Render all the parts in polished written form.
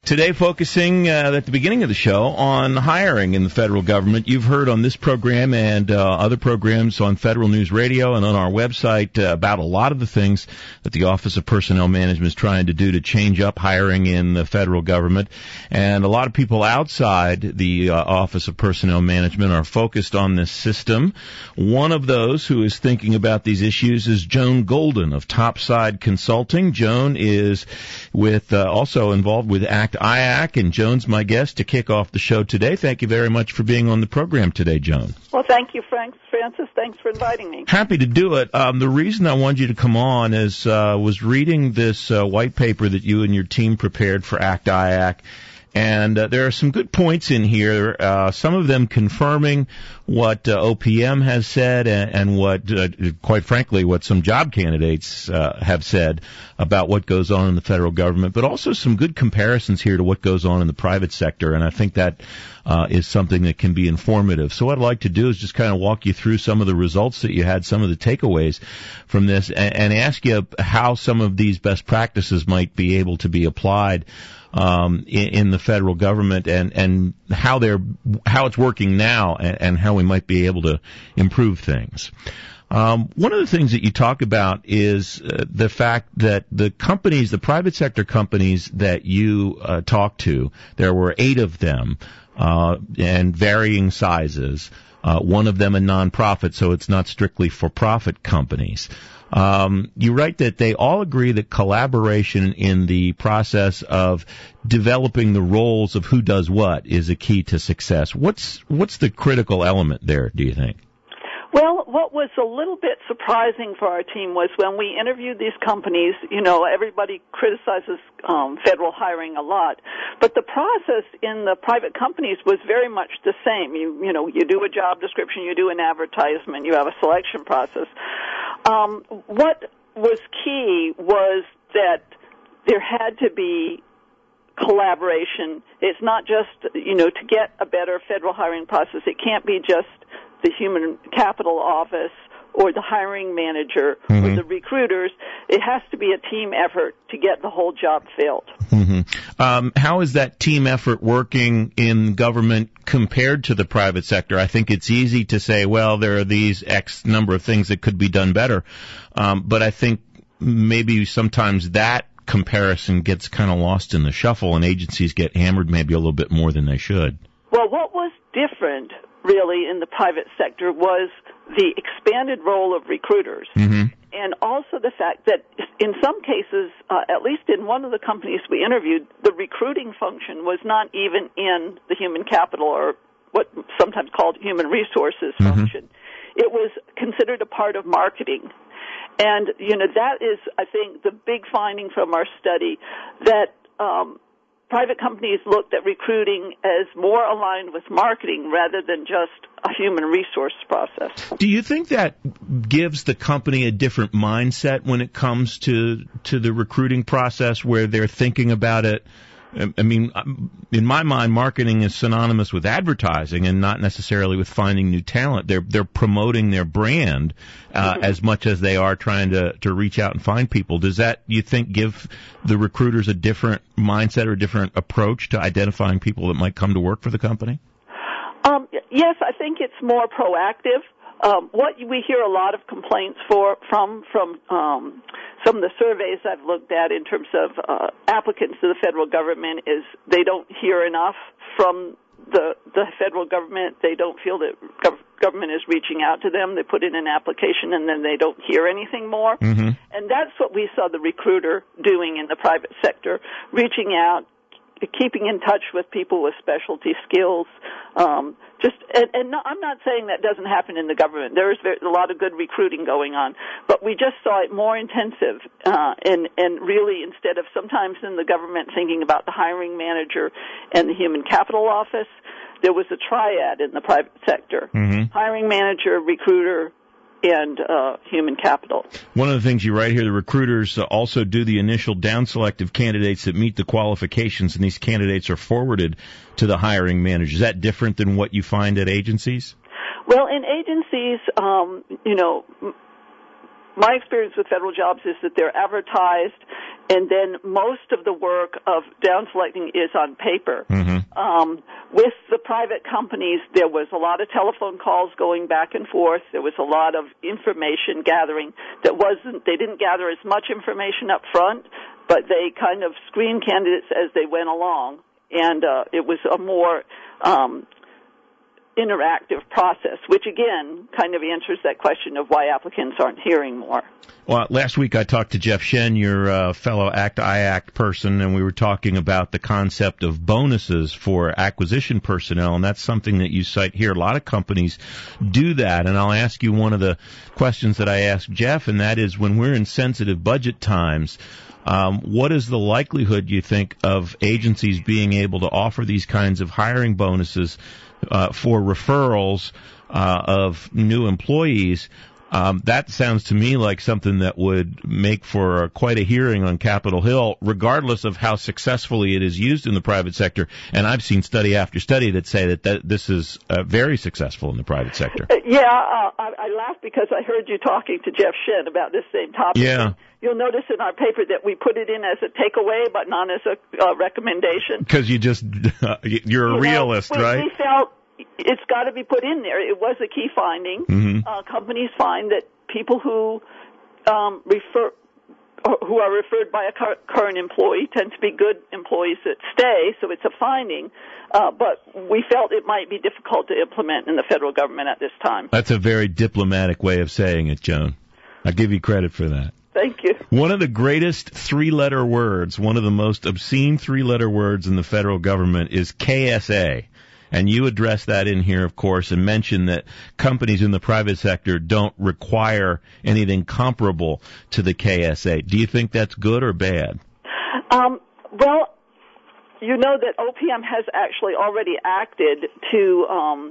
Today, focusing at the beginning of the show on hiring in the federal government. You've heard on this program and other programs on Federal News Radio and on our website about a lot of the things that the Office of Personnel Management is trying to do to change up hiring in the federal government. And a lot of people outside the Office of Personnel Management are focused on this system. One of those who is thinking about these issues is Joan Golden of Topside Consulting. Joan is also involved with ACT IAC, and Joan's my guest to kick off the show today. Thank you very much for being on the program today, Joan. Well, thank you, Francis. Thanks for inviting me. Happy to do it. The reason I wanted you to come on is was reading this white paper that you and your team prepared for ACT IAC. And there are some good points in here, some of them confirming what OPM has said and what, quite frankly, what some job candidates have said about what goes on in the federal government, but also some good comparisons here to what goes on in the private sector. And I think that is something that can be informative. So what I'd like to do is just kind of walk you through some of the results that you had, some of the takeaways from this, and ask you how some of these best practices might be able to be applied in the federal government and how it's working now and how we might be able to improve things. One of the things that you talk about is the fact that the private sector companies that you talked to, there were 8 of them, and varying sizes. One of them a nonprofit, so it's not strictly for-profit companies. You write that they all agree that collaboration in the process of developing the roles of who does what is a key to success. What's the critical element there, do you think? Well, what was a little bit surprising for our team was when we interviewed these companies, everybody criticizes federal hiring a lot, but the process in the private companies was very much the same. You do a job description, you do an advertisement, you have a selection process. What was key was that there had to be collaboration. It's not just, to get a better federal hiring process, it can't be just the human capital office or the hiring manager or the recruiters. It has to be a team effort to get the whole job filled. How is that team effort working in government compared to the private sector? I think it's easy to say, well, there are these X number of things that could be done better. But I think maybe sometimes that comparison gets kind of lost in the shuffle and agencies get hammered maybe a little bit more than they should. Well, what was different really in the private sector was the expanded role of recruiters. And also the fact that in some cases, at least in one of the companies we interviewed, the recruiting function was not even in the human capital or what sometimes called human resources function. It was considered a part of marketing. And, that is, I think, the big finding from our study, that private companies looked at recruiting as more aligned with marketing rather than just a human resource process. Do you think that gives the company a different mindset when it comes to the recruiting process, where they're thinking about it? I mean, in my mind, marketing is synonymous with advertising and not necessarily with finding new talent. They're promoting their brand as much as they are trying to reach out and find people. Does that, you think, give the recruiters a different mindset or a different approach to identifying people that might come to work for the company? Yes, I think it's more proactive. What we hear a lot of complaints from some of the surveys I've looked at in terms of applicants to the federal government is they don't hear enough from the federal government. They don't feel that government is reaching out to them. They put in an application and then they don't hear anything more. And that's what we saw the recruiter doing in the private sector, reaching out, keeping in touch with people with specialty skills. I'm not saying that doesn't happen in the government. There is a lot of good recruiting going on, but we just saw it more intensive, and really instead of sometimes in the government thinking about the hiring manager and the human capital office, there was a triad in the private sector: hiring manager, recruiter, and human capital. One of the things you write here, the recruiters also do the initial down select of candidates that meet the qualifications, and these candidates are forwarded to the hiring manager. Is that different than what you find at agencies? Well, in agencies, my experience with federal jobs is that they're advertised, and then most of the work of down selecting is on paper. With the private companies, there was a lot of telephone calls going back and forth. There was a lot of information gathering they didn't gather as much information up front, but they kind of screened candidates as they went along, and it was a more interactive process, which again kind of answers that question of why applicants aren't hearing more. Well, last week I talked to Jeff Shen, your fellow ACT-IACT person, and we were talking about the concept of bonuses for acquisition personnel, and that's something that you cite here. A lot of companies do that, and I'll ask you one of the questions that I asked Jeff, and that is when we're in sensitive budget times, what is the likelihood, you think, of agencies being able to offer these kinds of hiring bonuses for referrals of new employees? That sounds to me like something that would make for quite a hearing on Capitol Hill, regardless of how successfully it is used in the private sector. And I've seen study after study that say that this is very successful in the private sector. I laughed because I heard you talking to Jeff Shen about this same topic. Yeah. You'll notice in our paper that we put it in as a takeaway, but not as a recommendation. Because you're a realist, right? We felt it's got to be put in there. It was a key finding. Companies find that people who are referred by a current employee tend to be good employees that stay, so it's a finding. But we felt it might be difficult to implement in the federal government at this time. That's a very diplomatic way of saying it, Joan. I give you credit for that. Thank you. One of the greatest three-letter words, one of the most obscene three-letter words in the federal government is KSA. And you address that in here, of course, and mention that companies in the private sector don't require anything comparable to the KSA. Do you think that's good or bad? Well, you know that OPM has actually already acted to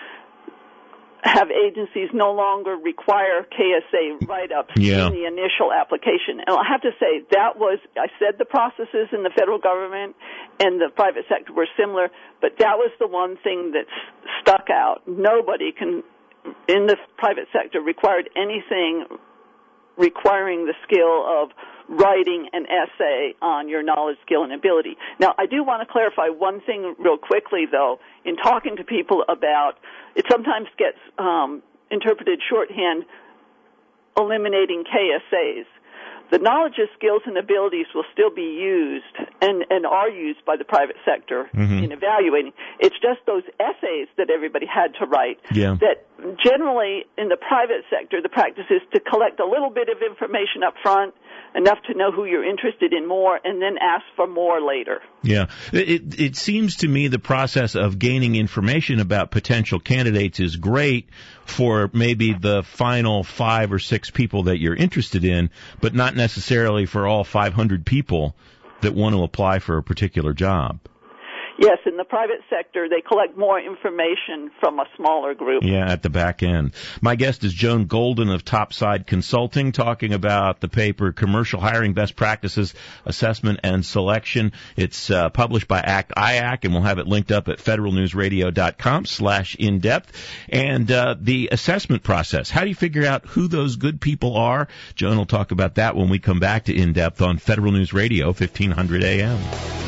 have agencies no longer require KSA write-ups in the initial application. And I have to say, I said the processes in the federal government and the private sector were similar, but that was the one thing that stuck out. Nobody in the private sector required anything requiring the skill of writing an essay on your knowledge, skill, and ability. Now, I do want to clarify one thing real quickly, though. In talking to people about, it sometimes gets interpreted shorthand, eliminating KSAs. The knowledge, skills, and abilities will still be used and are used by the private sector in evaluating. It's just those essays that everybody had to write that generally in the private sector, the practice is to collect a little bit of information up front, enough to know who you're interested in more, and then ask for more later. Yeah. It seems to me the process of gaining information about potential candidates is great for maybe the final 5 or 6 people that you're interested in, but not necessarily for all 500 people that want to apply for a particular job. Yes, in the private sector, they collect more information from a smaller group. Yeah, at the back end. My guest is Joan Golden of Topside Consulting, talking about the paper Commercial Hiring Best Practices, Assessment and Selection. It's published by ACT-IAC, and we'll have it linked up at federalnewsradio.com/in-depth. And the assessment process. How do you figure out who those good people are? Joan will talk about that when we come back to In-Depth on Federal News Radio, 1500 AM.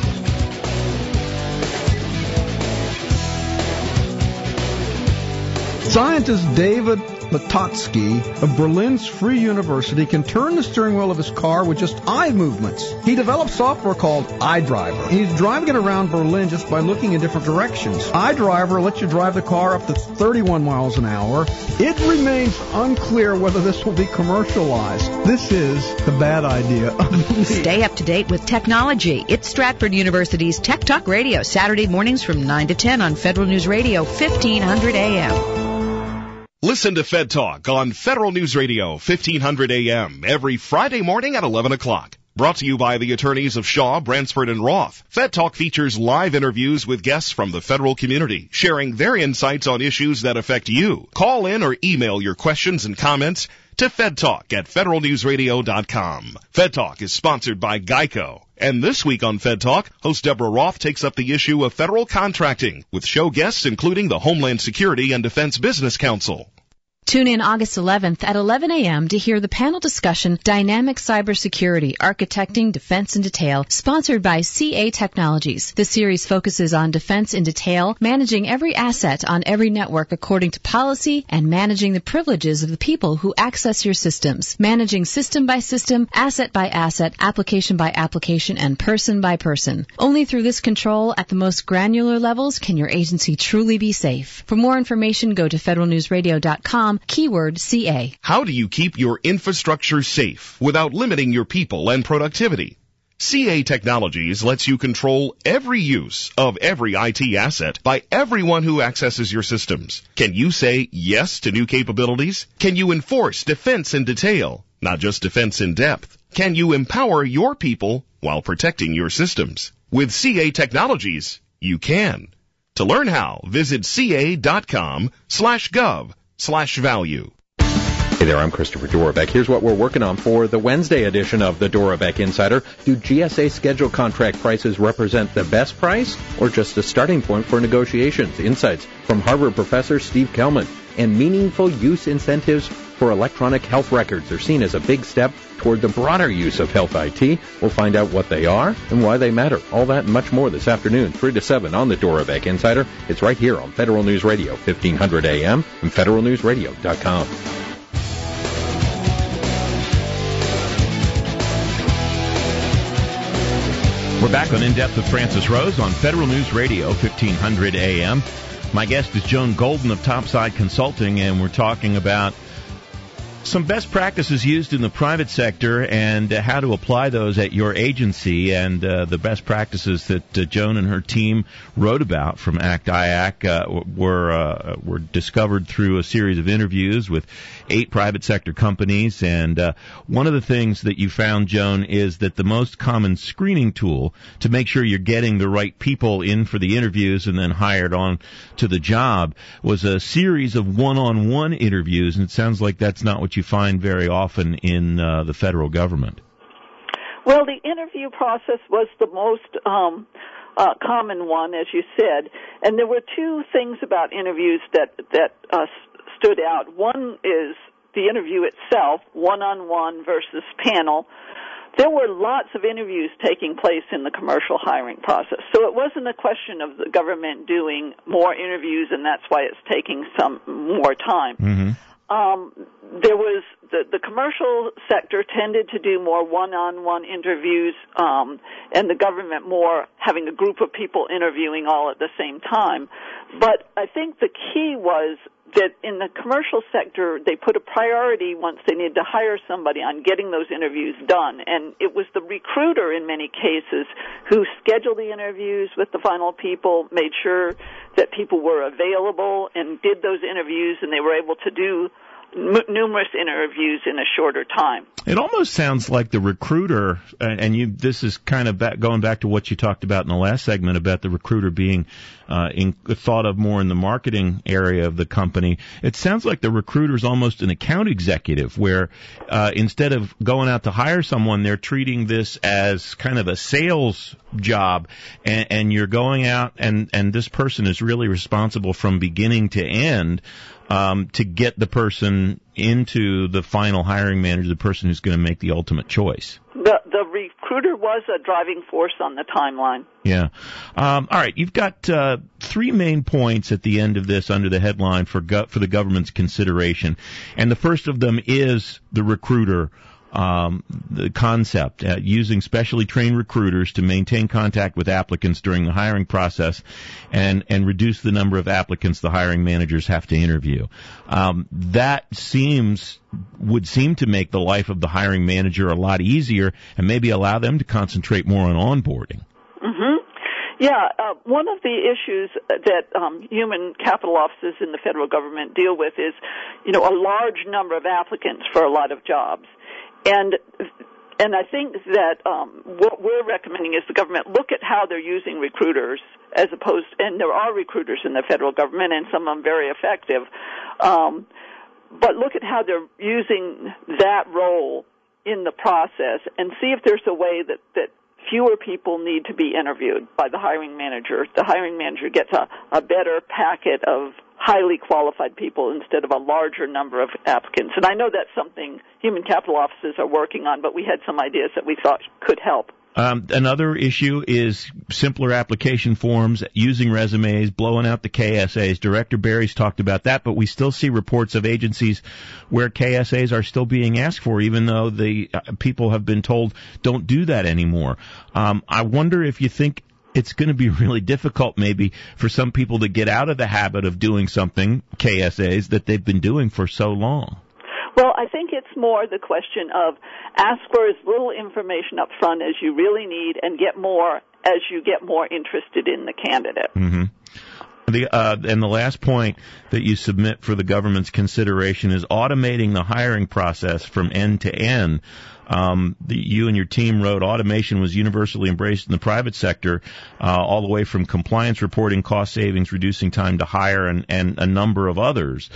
Scientist David Latotsky of Berlin's Free University can turn the steering wheel of his car with just eye movements. He developed software called iDriver. He's driving it around Berlin just by looking in different directions. iDriver lets you drive the car up to 31 miles an hour. It remains unclear whether this will be commercialized. This is the bad idea of the week. Stay up to date with technology. It's Stratford University's Tech Talk Radio, Saturday mornings from 9 to 10 on Federal News Radio, 1500 AM. Listen to Fed Talk on Federal News Radio, 1500 AM, every Friday morning at 11 o'clock. Brought to you by the attorneys of Shaw, Bransford, and Roth. Fed Talk features live interviews with guests from the federal community, sharing their insights on issues that affect you. Call in or email your questions and comments to fedtalk@federalnewsradio.com. Fed Talk is sponsored by Geico. And this week on Fed Talk, host Deborah Roth takes up the issue of federal contracting with show guests including the Homeland Security and Defense Business Council. Tune in August 11th at 11 a.m. to hear the panel discussion Dynamic Cybersecurity, Architecting Defense in Detail, sponsored by CA Technologies. The series focuses on defense in detail, managing every asset on every network according to policy, and managing the privileges of the people who access your systems, managing system by system, asset by asset, application by application, and person by person. Only through this control at the most granular levels can your agency truly be safe. For more information, go to federalnewsradio.com, keyword CA. How do you keep your infrastructure safe without limiting your people and productivity? CA Technologies lets you control every use of every IT asset by everyone who accesses your systems. Can you say yes to new capabilities? Can you enforce defense in detail, not just defense in depth? Can you empower your people while protecting your systems? With CA Technologies, you can. To learn how, visit ca.com/gov/value. Hey there, I'm Christopher Dorbeck. Here's what we're working on for the Wednesday edition of the Dorbeck Insider. Do GSA schedule contract prices represent the best price or just a starting point for negotiations? Insights from Harvard professor Steve Kelman. And meaningful use incentives for electronic health records are seen as a big step toward the broader use of health IT. We'll find out what they are and why they matter. All that and much more this afternoon, 3 to 7 on the Dorbeck Insider. It's right here on Federal News Radio, 1500 AM and federalnewsradio.com. We're back on In Depth with Francis Rose on Federal News Radio, 1500 AM. My guest is Joan Golden of Topside Consulting, and we're talking about some best practices used in the private sector and how to apply those at your agency, and the best practices that Joan and her team wrote about from ACT-IAC were discovered through a series of interviews with 8 private sector companies. And one of the things that you found, Joan, is that the most common screening tool to make sure you're getting the right people in for the interviews and then hired on to the job was a series of one-on-one interviews, and it sounds like that's not what you find very often in the federal government. Well, the interview process was the most common one, as you said, and there were 2 things about interviews that stood out. One is the interview itself, one-on-one versus panel. There were lots of interviews taking place in the commercial hiring process, so it wasn't a question of the government doing more interviews, and that's why it's taking some more time. Mm-hmm. There was the commercial sector tended to do more one-on-one interviews, and the government more having a group of people interviewing all at the same time. But I think the key was that in the commercial sector, they put a priority once they needed to hire somebody on getting those interviews done. And it was the recruiter in many cases who scheduled the interviews with the final people, made sure that people were available and did those interviews, and they were able to do numerous interviews in a shorter time. It almost sounds like the recruiter, and this is kind of going back to what you talked about in the last segment about the recruiter being thought of more in the marketing area of the company. It sounds like the recruiter is almost an account executive where instead of going out to hire someone, they're treating this as kind of a sales job, and you're going out, and this person is really responsible from beginning to end to get the person into the final hiring manager, the person who's going to make the ultimate choice. The recruiter was a driving force on the timeline. Yeah. All right. You've got 3 main points at the end of this under the headline for the government's consideration. And the first of them is the recruiter the concept, using specially trained recruiters to maintain contact with applicants during the hiring process and reduce the number of applicants the hiring managers have to interview. That would seem to make the life of the hiring manager a lot easier and maybe allow them to concentrate more on onboarding. Mm-hmm. Yeah, one of the issues that human capital offices in the federal government deal with is, a large number of applicants for a lot of jobs. And I think that what we're recommending is the government look at how they're using recruiters and there are recruiters in the federal government and some of them very effective, but look at how they're using that role in the process and see if there's a way that fewer people need to be interviewed by the hiring manager. The hiring manager gets a better packet of highly qualified people instead of a larger number of applicants. And I know that's something human capital offices are working on, but we had some ideas that we thought could help. Another issue is simpler application forms, using resumes, blowing out the KSAs. Director Berry's talked about that, but we still see reports of agencies where KSAs are still being asked for, even though the people have been told don't do that anymore. I wonder if you think it's going to be really difficult maybe for some people to get out of the habit of doing something, KSAs, that they've been doing for so long. Well, I think it's more the question of ask for as little information up front as you really need and get more as you get more interested in the candidate. Mm-hmm. And the last point that you submit for the government's consideration is automating the hiring process from end to end. You and your team wrote automation was universally embraced in the private sector, all the way from compliance reporting, cost savings, reducing time to hire, and a number of others.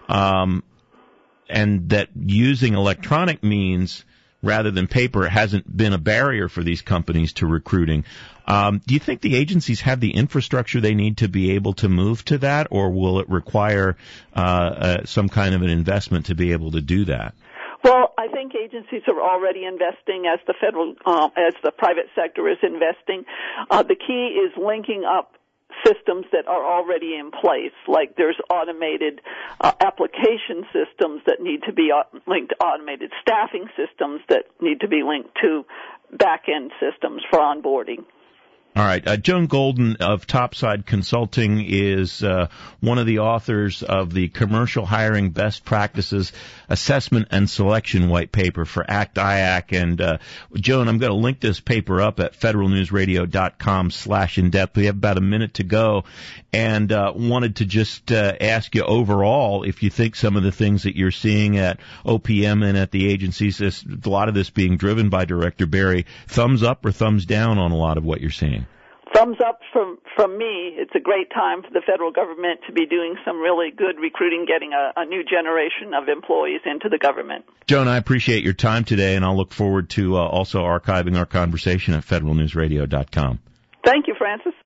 And that using electronic means rather than paper hasn't been a barrier for these companies to recruiting. Do you think the agencies have the infrastructure they need to be able to move to that, or will it require some kind of an investment to be able to do that? Well, I think agencies are already investing as the private sector is investing. The key is linking up systems that are already in place, like there's automated application systems that need to be linked to automated staffing systems that need to be linked to back-end systems for onboarding. All right. Joan Golden of Topside Consulting is one of the authors of the Commercial Hiring Best Practices Assessment and Selection White Paper for ACT-IAC. And Joan, I'm going to link this paper up at federalnewsradio.com/in-depth. We have about a minute to go, and wanted to just ask you overall if you think some of the things that you're seeing at OPM and at the agencies, a lot of this being driven by Director Berry, thumbs up or thumbs down on a lot of what you're seeing? Thumbs up from me. It's a great time for the federal government to be doing some really good recruiting, getting a new generation of employees into the government. Joan, I appreciate your time today, and I'll look forward to also archiving our conversation at federalnewsradio.com. Thank you, Francis.